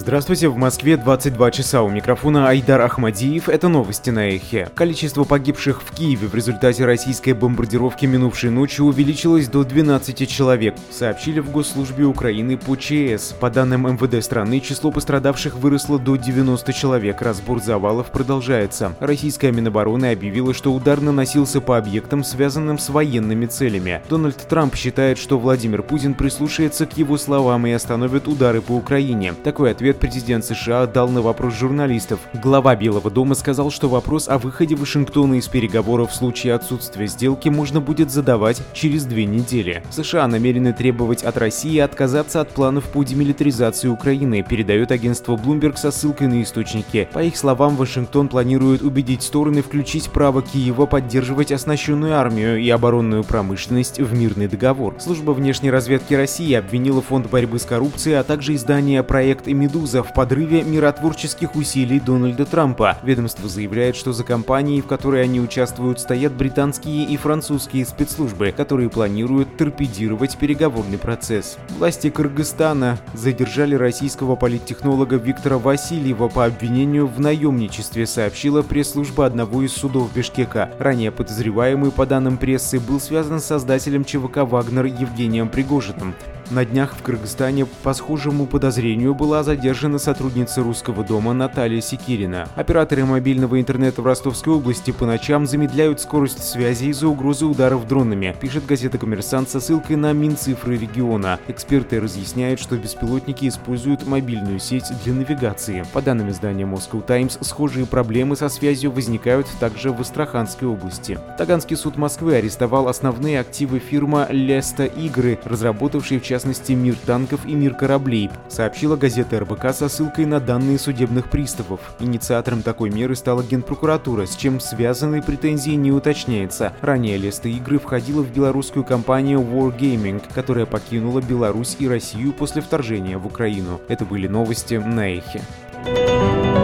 Здравствуйте, в Москве 22 часа, у микрофона Айдар Ахмадиев, это новости на Эхе. Количество погибших в Киеве в результате российской бомбардировки минувшей ночью увеличилось до 12 человек, сообщили в Госслужбе Украины по ЧС. По данным МВД страны, число пострадавших выросло до 90 человек, разбор завалов продолжается. Российская Минобороны объявила, что удар наносился по объектам, связанным с военными целями. Дональд Трамп считает, что Владимир Путин прислушается к его словам и остановит удары по Украине. Такой ответ президент США дал на вопрос журналистов. Глава Белого дома сказал, что вопрос о выходе Вашингтона из переговоров в случае отсутствия сделки можно будет задавать через 2 недели. США намерены требовать от России отказаться от планов по демилитаризации Украины, передает агентство Bloomberg со ссылкой на источники. По их словам, Вашингтон планирует убедить стороны включить право Киева поддерживать оснащенную армию и оборонную промышленность в мирный договор. Служба внешней разведки России обвинила Фонд борьбы с коррупцией, а также издание «Проект и Медуза» в подрыве миротворческих усилий Дональда Трампа. Ведомство заявляет, что за кампанией, в которой они участвуют, стоят британские и французские спецслужбы, которые планируют торпедировать переговорный процесс. Власти Кыргызстана задержали российского политтехнолога Виктора Васильева по обвинению в наемничестве, сообщила пресс-служба одного из судов Бишкека. Ранее подозреваемый, по данным прессы, был связан с создателем ЧВК «Вагнер» Евгением Пригожиным. На днях в Кыргызстане по схожему подозрению была задержана сотрудница Русского дома Наталья Секирина. Операторы мобильного интернета в Ростовской области по ночам замедляют скорость связи из-за угрозы ударов дронами, пишет газета «Коммерсант» со ссылкой на Минцифры региона. Эксперты разъясняют, что беспилотники используют мобильную сеть для навигации. По данным издания Moscow Times, схожие проблемы со связью возникают также в Астраханской области. Таганский суд Москвы арестовал основные активы фирмы «Леста Игры», разработавшей в частности «Мир танков» и «Мир кораблей», сообщила газета РБК со ссылкой на данные судебных приставов. Инициатором такой меры стала Генпрокуратура, с чем связанные претензии не уточняется. Ранее «Леста Игры» входила в белорусскую компанию Wargaming, которая покинула Беларусь и Россию после вторжения в Украину. Это были новости на Эхе.